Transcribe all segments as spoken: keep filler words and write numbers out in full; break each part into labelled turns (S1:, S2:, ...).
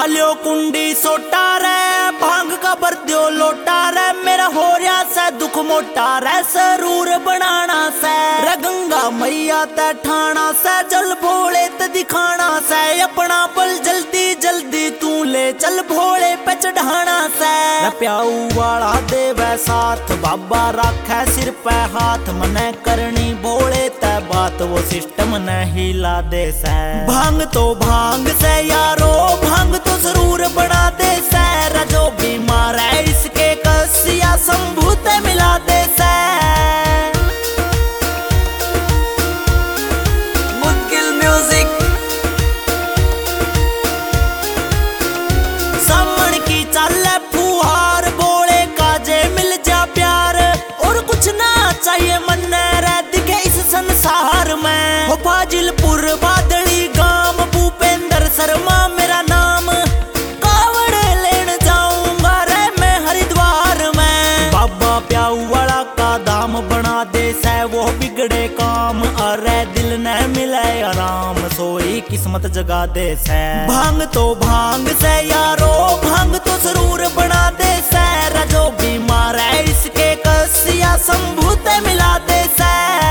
S1: लियो कुंडी सोटा रे, भांग का भर दियो लोटा रे, मेरा हो रहा से दुख मोटा रे, सरूर बनाना से रे, गंगा मैया ते ठाना से, जल भोले ते दिखाना से, अपना बल जल्दी जल्दी तू ले चल भोले पे चढ़ाना से रे, प्याऊ वाला देवे साथ, बाबा राखे सिर पे हाथ, मने करनी भोले ते बात, वो सिस्टम ने हिला दे से। भांग तो भांग से यारो, भांग तो जरूर बना दे से रे, जो बीमार है इसके कसिया शंभू ते मिला दे से। मुश्किल म्यूजिक सामन की चाले फुहार, भोले का जे मिल जा प्यार, और कुछ ना चाहिए मन रे दिखे इस संसार में। हो फाजिलपुर बादली गांव, भूपेंद्र शर्मा मेरा नाम, कावड़ लेन जाऊंगा रे मैं हरिद्वार में। बाबा प्याऊ वाला का दाम बना दे से, वो बिगड़े काम अरे दिल न मिले आराम, सोई किस्मत जगा दे से। भांग तो भांग से यारो, भांग तो जरूर बना दे से रे, जो बीमार है इसके कसिया शंभू ते मिला दे से।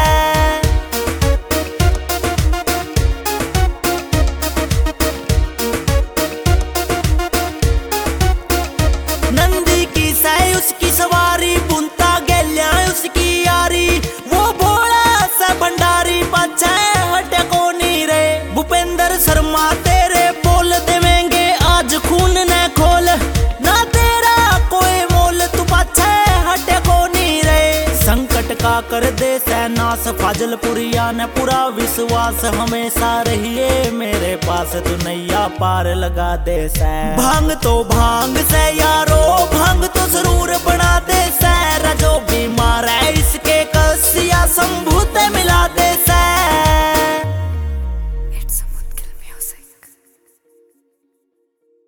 S1: नंदी की सै उसकी सवारी, बुनता गैल्या उसकी यारी, वो भोला सा भंडारी पाछे हटे को नी रे। भूपेंद्र शर्मा तेरे बोल देवेंगे आज खून न खोल, ना तेरा कोई मोल तू पाछे हटे को नी रे। संकट का कर दे से नाश, फाजिलपुरिया ने पूरा विश्वास, हमेशा रहिए मेरे पास तू नैया पार लगा दे से। भांग तो भांग से यारो, भांग तो जरूर